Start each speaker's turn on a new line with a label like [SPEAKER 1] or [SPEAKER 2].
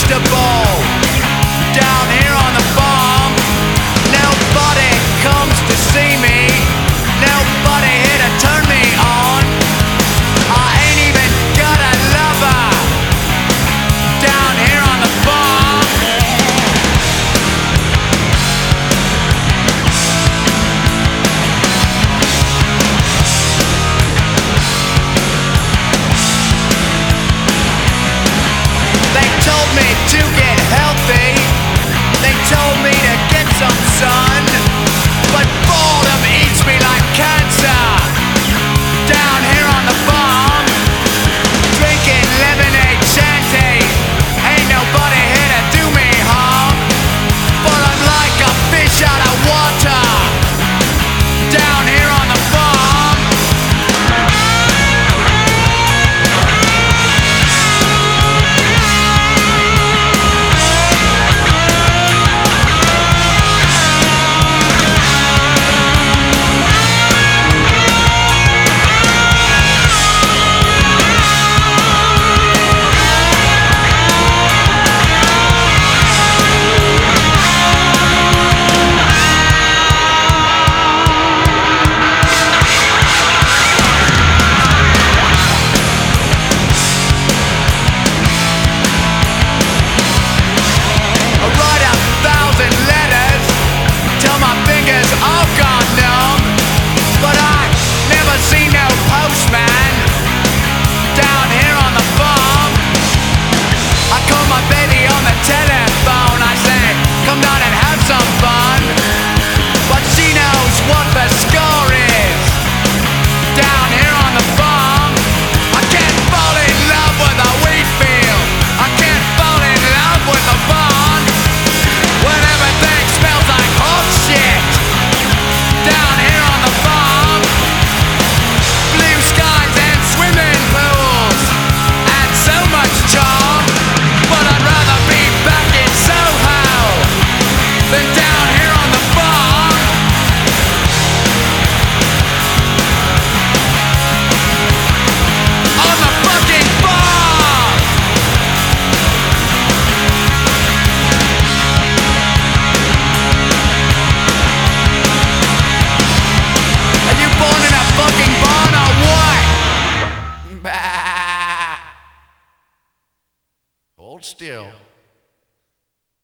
[SPEAKER 1] comfortable. Down here on the farm, nobody comes to see me. Nobody here to turn me on. I ain't even got a lover. Down here on the farm. They told me to get healthy. They told me to get some sun. But boredom eats me like cancer. Down here on the farm, drinking lemonade shanty. Ain't nobody here to do me harm. But I'm like a fish out of water. Down here on the farm. All gone numb, but I never seen no postman. Down here on the farm, I call my baby on the telephone. I say, come down and have some fun. But she knows what the score is. Down here on the farm, I can't fall in love with a wheat field. I can't fall in love with a barn when everything smells like horse shit. Down here on the farm, blue skies and swimming pools and so much charm. But I'd rather be back in Soho than down here on the farm. On the fucking farm. Are you born in a fucking barn or what? Bah. Hold still.